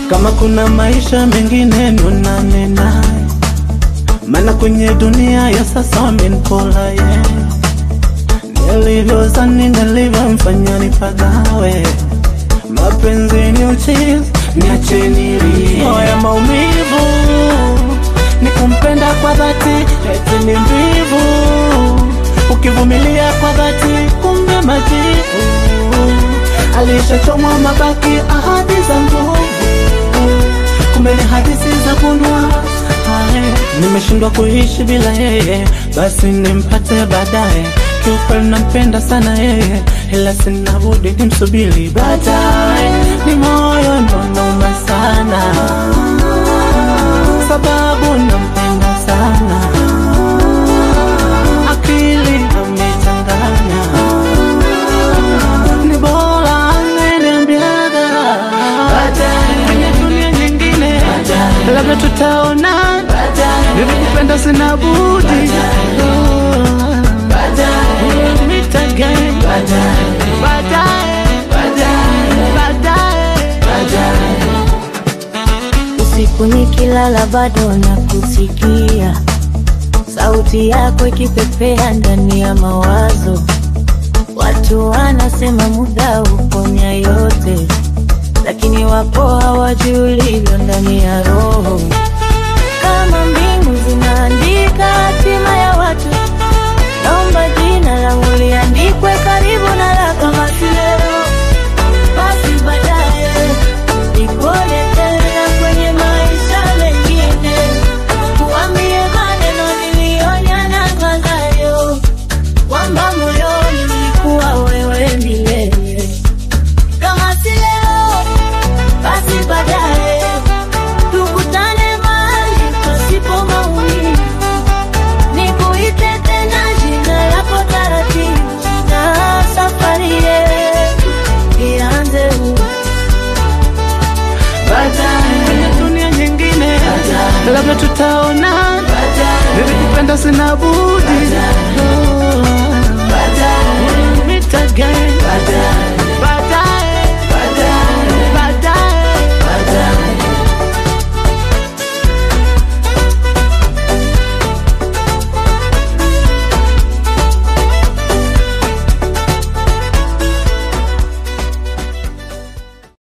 Kama kuna maisha mengine nionane naye, maana kwenye dunia ya sasa wamenikola nilivyozani nilivyomfanya nipagawe. Mapenzi ni uchizi, niache nilie ya maumivu, ni kumpenda kwa dhati, eti ni mbivu. Ukivumilia kwa dhati, kumbe majivu. Alishachomwa mabaki ahadi za nguvu, kumbe ni hadithi za kunwa. Nimeshindwa kuishi bila yeye, basi nimpate baadaye. Kiukweli nampenda sana yeye, ila sina budi nimsubiri baadaye. Ni moyo unauma sana, sababu nampenda sana. Akili amechanganya, ni bora angeniambiaga baadaye. Kwenye dunia nyingine labda tutaona, nilikupenda sina budi. Usiku nikilala bado nakusikia, sauti yako ikipepea ndani ya mawazo. Watu wanasema muda uponya yote, lakini wapo hawajui ulivyo ndani ya roho. Kama mbingu zinaandika hatima ya watu, naomba jina langu liandikwe karibu na lako. Basi leo, basi baadaye, nikone tena kwenye maisha mengine. Kuambie maneno nilionya na ngayo, kwamba moyoni ulikuwa wewe milele. Kama si leo, basi baadaye, tukutane mahali pasipo maumivu. Nikuite tena jina lako taratibu, na safari yetu ianze baadaye. Kwenye dunia nyingine labda tutaona, nilikupenda sina budi.